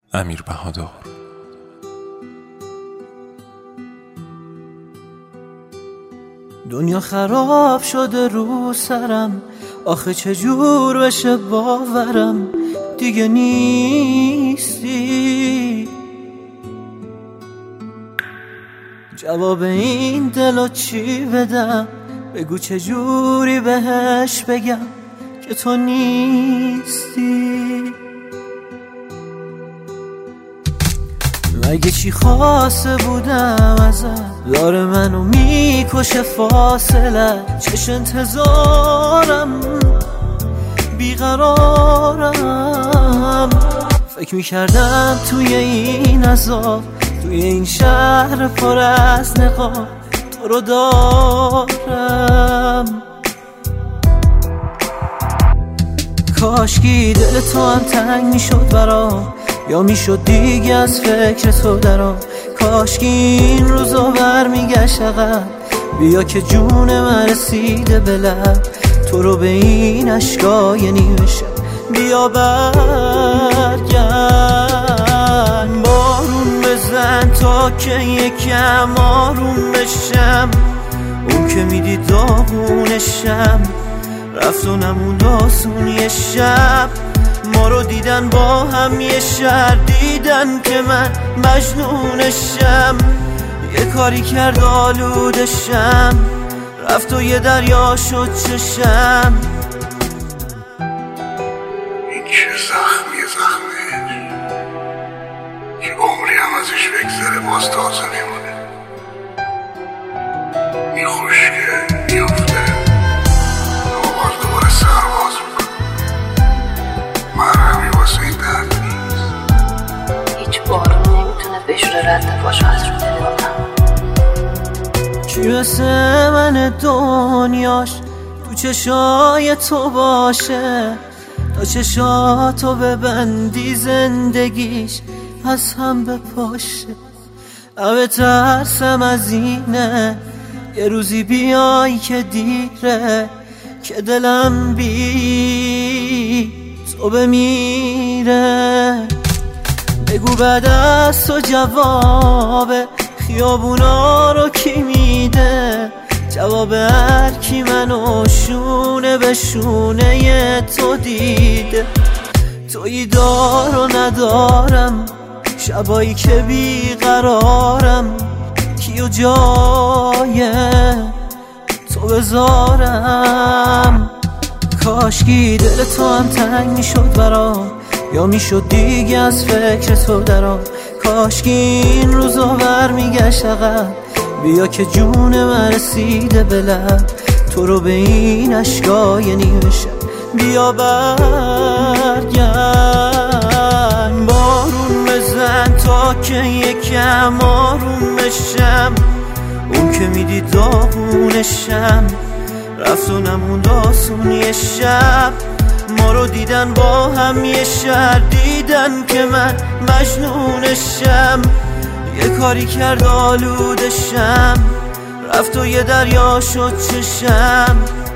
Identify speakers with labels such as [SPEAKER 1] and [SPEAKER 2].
[SPEAKER 1] امیر بهادر.
[SPEAKER 2] دنیا خراب شده رو سرم، آخه چجور بشه باورم دیگه نیستی. جواب این دلو چی بدم؟ بگو چجوری بهش بگم که تو نیستی. مگه چی خواسته بودم ازت؟ داره منو میکشه فاصله، چش انتظارم بیقرارم. فکر میکردم توی این عذاب، توی این شهر پر از نقاب تو رو دارم. کاشکی دل تو هم تنگ میشد برام، یا میشد دیگه از فکر تو درام. کاشکی این روزا برمیگشت عقب، بیا که جون من رسیده به لب. تو رو به این اشکای نیمه شب بیا برگرد. بارون بزن تا که یکم آروم بشم، اون که میدی داغونشم رفت و نموند آسون یه شب. ما رو دیدن با هم یه شهر، دیدن که من مجنونشم. یه کاری کرد آلودشم، رفت و یه دریا شد چشم.
[SPEAKER 3] این که زخمه که عمری هم ازش بگذره باز تازه میمونه. میخوشگه میفته اما باز دوباره سرباز میکنه. مرهمی واسه این درد نیست.
[SPEAKER 4] هیچ بارون نمیتونه بشوره ردفاشو از رو دل آدم.
[SPEAKER 2] کی مثل من دنیاش تو چشای تو باشه، تا چشاتو ببندی زندگیش از هم بپاشه. اوه ترسم از اینه یه روزی بیای که دیره، که دلم بی تو بمیره. بگو بعد از تو جواب خیابونا رو کی میده؟ جواب هر کی منو شونه به شونه تو دیده. تویی دار و ندارم، شبایی که بیقرارم، کیو جای تو بذارم. کاشکی دل تو هم تنگ میشد برام، یا میشد دیگه از فکر تو درام. کاشکی این روزا برمیگشت عقب، بیا که جون من رسیده به لب. تو رو به این اشکای نیمه شب بیا برگرد. بارون بزن تا که یکم آروم بشم، اون که میدی داغونشم رفت و نموند آسون یه شب. ما رو دیدن با هم یه شهر، دیدن که من مجنونشم. یه کاری کرد آلودشم، رفت و یه دریا شد چشم.